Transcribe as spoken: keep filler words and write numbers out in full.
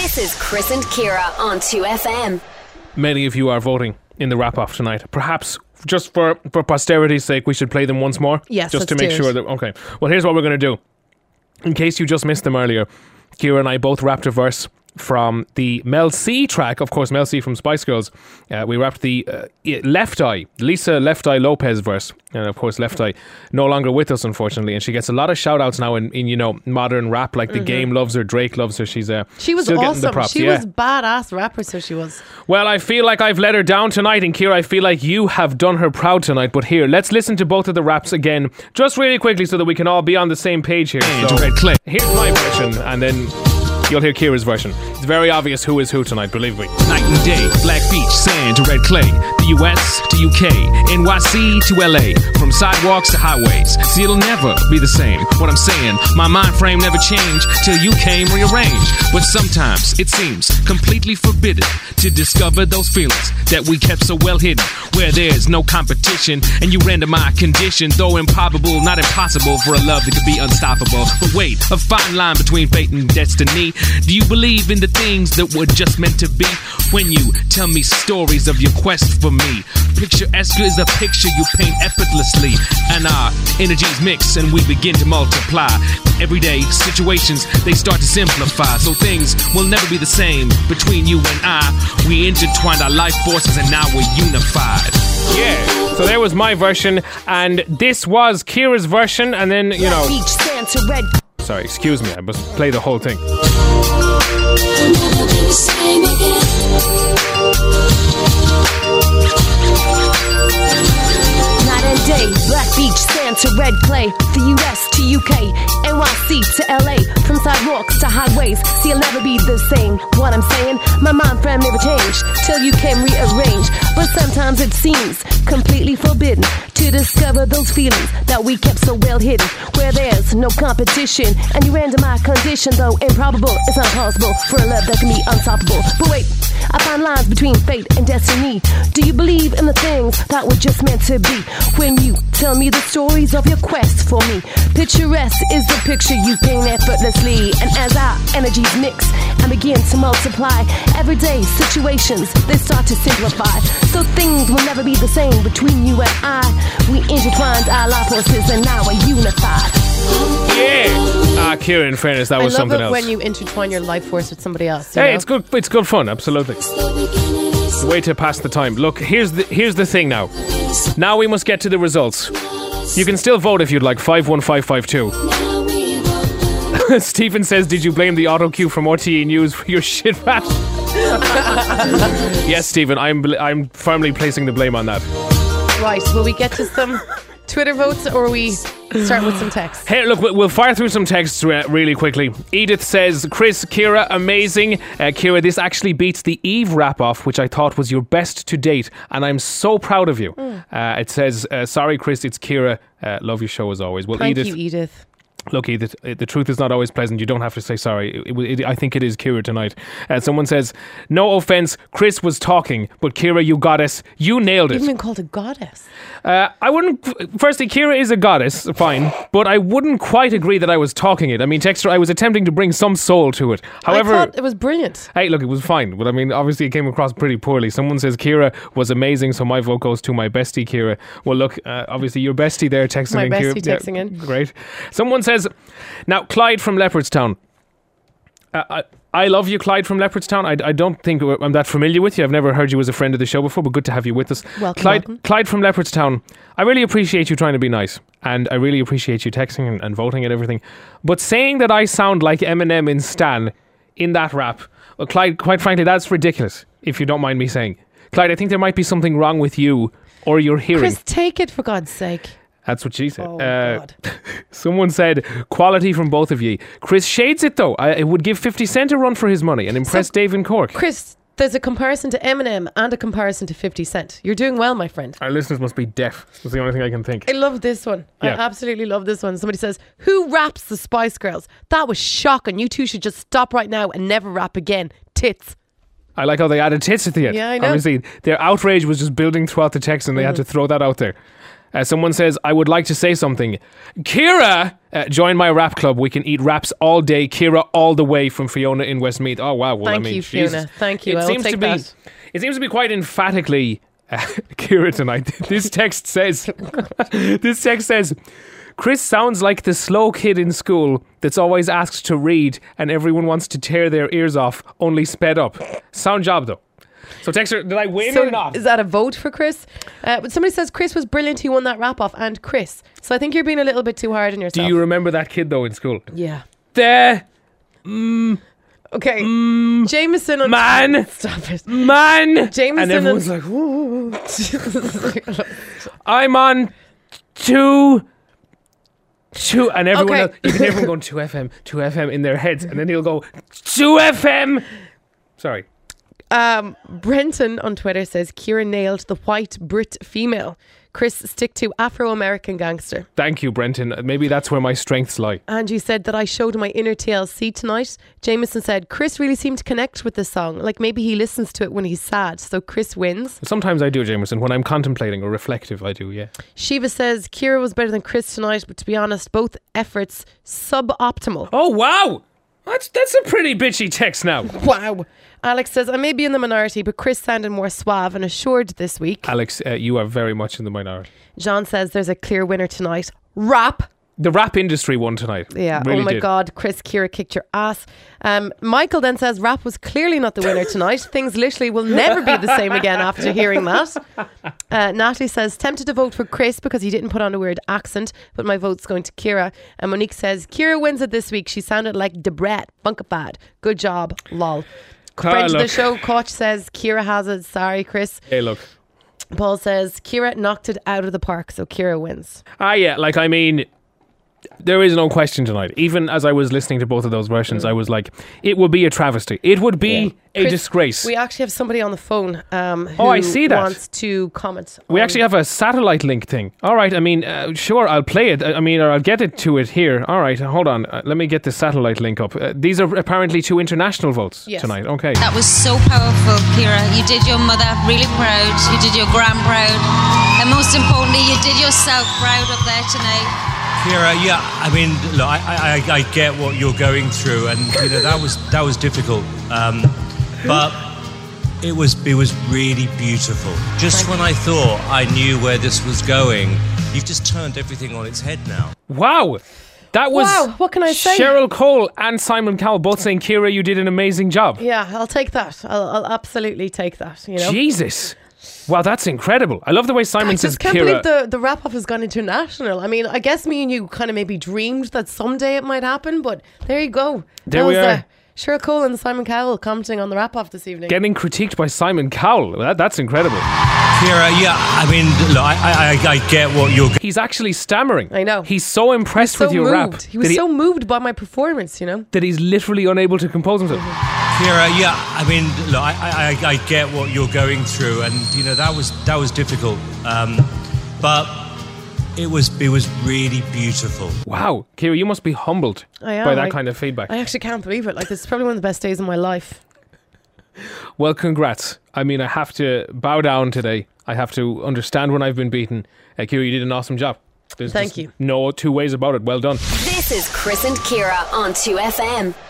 This is Chris and Ciara on two F M. Many of you are voting in the wrap-off tonight. Perhaps just for, for posterity's sake, we should play them once more. Yes, just to let's make do sure it. that. Okay. Well, here's what we're going to do. In case you just missed them earlier, Ciara and I both rapped a verse from the Mel C track, of course, Mel C from Spice Girls. Uh, we rapped the uh, Left Eye, Lisa Left Eye Lopez verse. And of course, Left Eye no longer with us, unfortunately. And she gets a lot of shout outs now in, in you know, modern rap. Like The mm-hmm. Game loves her, Drake loves her. She's uh, She was still awesome. Getting the props. She yeah. was badass rapper, so she was. Well, I feel like I've let her down tonight. And Ciara, I feel like you have done her proud tonight. But here, let's listen to both of the raps again, just really quickly so that we can all be on the same page here. So, Red Clay. Here's my version, and then you'll hear Ciara's version. It's very obvious who is who tonight, believe me. Night and day, Black Beach, sand to red clay. The U S to U K, N Y C to L A. From sidewalks to highways, see it'll never be the same. What I'm saying, my mind frame never changed till you came rearranged. But sometimes it seems completely forbidden to discover those feelings that we kept so well hidden. Where there's no competition and you render my condition, though improbable, not impossible for a love that could be unstoppable. But wait, a fine line between fate and destiny. Do you believe in the things that were just meant to be? When you tell me stories of your quest for me, picturesque is a picture you paint effortlessly, and our energies mix and we begin to multiply. Everyday situations, they start to simplify, so things will never be the same between you and I. We intertwined our life forces and now we're unified. Yeah, so there was my version, and this was Ciara's version, and then, you know... Beach, sand to red. Sorry, excuse me, I must play the whole thing. Night and day, Black Beach, sand to red clay. The U S to U K, N Y C to L A. From sidewalks to highways, see it'll never be the same. What I'm saying, my mind frame never changed till you came rearranged. But sometimes it seems completely forbidden to discover those feelings that we kept so well hidden. Where there's no competition and you render my condition, though improbable, it's not possible for a love that can be unstoppable. But wait, I find lines between fate and destiny. Do you believe in the things that were just meant to be? When you tell me the stories of your quest for me, picturesque is the picture you paint effortlessly. And as our energies mix and begin to multiply, everyday situations, they start to simplify. So things will never be the same between you and I. We intertwined our life forces and now we're unified. Yeah! Ah, Ciara, in fairness, that was I love something it else. when you intertwine your life force with somebody else. You Hey, know? it's good. It's good fun. Absolutely. Way to pass the time. Look, here's the here's the thing now. Now we must get to the results. You can still vote if you'd like. Five one five five two. Stephen says, "Did you blame the auto cue from R T E News for your shit rap?" Yes, Stephen. I'm bl- I'm firmly placing the blame on that. Right, will we get to some Twitter votes or we start with some text? Hey, look, we'll fire through some texts re- really quickly. Edith says, Chris, Ciara, amazing. Uh, Ciara, this actually beats the Eve wrap-off, which I thought was your best to date, and I'm so proud of you. Mm. Uh, it says, uh, sorry, Chris, it's Ciara. Uh, love your show as always. Well, Thank Edith, you, Edith. Look, Edith, the truth is not always pleasant. You don't have to say sorry. It, it, it, I think it is Ciara tonight. Uh, someone says, no offense, Chris was talking, but Ciara, you goddess, you nailed it. You've been called a goddess. Uh, I wouldn't. Firstly, Ciara is a goddess, fine, but I wouldn't quite agree that I was talking it. I mean, Texter, I was attempting to bring some soul to it. However, I thought it was brilliant. Hey, look, it was fine, but I mean, obviously, it came across pretty poorly. Someone says Ciara was amazing, so my vote goes to my bestie, Ciara. Well, look, uh, obviously, your bestie there texting my in. My bestie texting yeah, in. Great. Someone says, now Clyde from Leopardstown. Uh, I, I love you, Clyde from Leopardstown. I, I don't think I'm that familiar with you. I've never heard you as a friend of the show before, but good to have you with us. Welcome, Clyde, welcome. Clyde from Leopardstown. I really appreciate you trying to be nice, and I really appreciate you texting and, and voting and everything. But saying that I sound like Eminem in Stan in that rap, well, Clyde, quite frankly, that's ridiculous, if you don't mind me saying. Clyde, I think there might be something wrong with you or your hearing. Chris, take it for God's sake. That's what she said. Oh, uh, God. Someone said, quality from both of ye. Chris shades it, though. I, it would give fifty Cent a run for his money and impress So, Dave in Cork. Chris, there's a comparison to Eminem and a comparison to fifty Cent. You're doing well, my friend. Our listeners must be deaf. That's the only thing I can think. I love this one. Yeah. I absolutely love this one. Somebody says, who raps the Spice Girls? That was shocking. You two should just stop right now and never rap again. Tits. I like how they added tits at the end. Yeah, I know. Obviously, their outrage was just building throughout the text and they mm. had to throw that out there. Uh, someone says, I would like to say something. Kira, uh, join my rap club. We can eat raps all day. Kira all the way from Fiona in Westmeath. Oh, wow. Well, Thank I mean, you, Jesus. Fiona. Thank you. It I will seems take to be, that. It seems to be quite emphatically uh, Kira tonight. This text says, this text says, Chris sounds like the slow kid in school that's always asked to read and everyone wants to tear their ears off, only sped up. Sound job, though. So, Texter, did I win So or not? is that a vote for Chris? Uh, but somebody says Chris was brilliant. He won that rap off, and Chris. So I think you're being a little bit too hard on Do yourself. you remember that kid, though, in school? Yeah. The Okay. Jameson on man. Stop it. man. Jameson and everyone's and- like, "Ooh." I'm on two. Two, and everyone Okay. else, you can hear everyone going two F M, two F M in their heads, and then he'll go two F M. Sorry. Um, Brenton on Twitter says Kira nailed the white Brit female. Chris, stick to Afro-American gangster. Thank you, Brenton. Maybe that's where my strengths lie. Angie said that I showed my inner T L C tonight. Jameson said Chris really seemed to connect with the song. Like maybe he listens to it when he's sad. So Chris wins. Sometimes I do, Jameson. When I'm contemplating or reflective, I do, yeah. Shiva says Kira was better than Chris tonight, but to be honest, both efforts suboptimal. Oh, wow. That's, that's a pretty bitchy text now. Wow. Alex says I may be in the minority, but Chris sounded more suave and assured this week. Alex, uh, you are very much in the minority. John says there's a clear winner tonight. Rap. The rap industry won tonight. Yeah. Really oh my did. God, Chris, Kira kicked your ass. Um, Michael then says rap was clearly not the winner tonight. Things literally will never be the same again after hearing that. Uh, Natalie says tempted to vote for Chris because he didn't put on a weird accent, but my vote's going to Kira. And Monique says Kira wins it this week. She sounded like Debret, Funkabad. Good job, lol. Ah, Friend of the look. show, Koch says Kira has it. Sorry, Chris. Hey, look. Paul says Kira knocked it out of the park, so Kira wins. Ah, yeah, like, I mean, there is no question tonight. Even as I was listening to both of those versions, I was like, it would be a travesty. It would be Yeah. a Chris, disgrace. We We, actually have somebody on the phone um, who Oh, I see that. wants to comment. on- actually have a satellite link thing. All right, I mean, uh, sure, I'll play it. I I mean, or I'll get it to it here. All right, hold on. Uh, let me get the satellite link up. Uh, these are apparently two international votes Yes. tonight. Okay. That was so powerful, Kira. You did your mother really proud. You did your gran proud. And most importantly, you did yourself proud up there tonight. Kira, yeah, I mean, look, I, I, I get what you're going through, and you know that was that was difficult, um, but it was it was really beautiful. Just when I thought I knew where this was going, you've just turned everything on its head now. Wow. That was Wow, what can I say? Cheryl Cole and Simon Cowell both saying, Kira, you did an amazing job. Yeah, I'll take that. I'll, I'll absolutely take that. You know, Jesus. Wow, that's incredible. I love the way Simon I says just can't Kira. believe the the wrap up has gone international. I mean, I guess me and you kind of maybe dreamed that someday it might happen, but there you go. There that we was, are. Uh, Cheryl Cole and Simon Cowell commenting on the wrap up this evening. Getting critiqued by Simon Cowell. That, that's incredible. Kira, yeah, I mean, look, I, I, I get what you're. He's actually stammering. I know. He's so impressed so with your moved. rap He was that, so moved by my performance. You know. that he's literally unable to compose himself. Kira, yeah, I mean, look, I, I, I get what you're going through, and you know that was that was difficult, um, but it was it was really beautiful. Wow. Kira, you must be humbled I am. by that I- kind of feedback. I actually can't believe it. Like, this is probably one of the best days of my life. Well, congrats. I mean, I have to bow down today. I have to understand when I've been beaten. Uh, Kira, you did an awesome job. There's Thank just you. no two ways about it. Well done. This is Chris and Kira on two F M.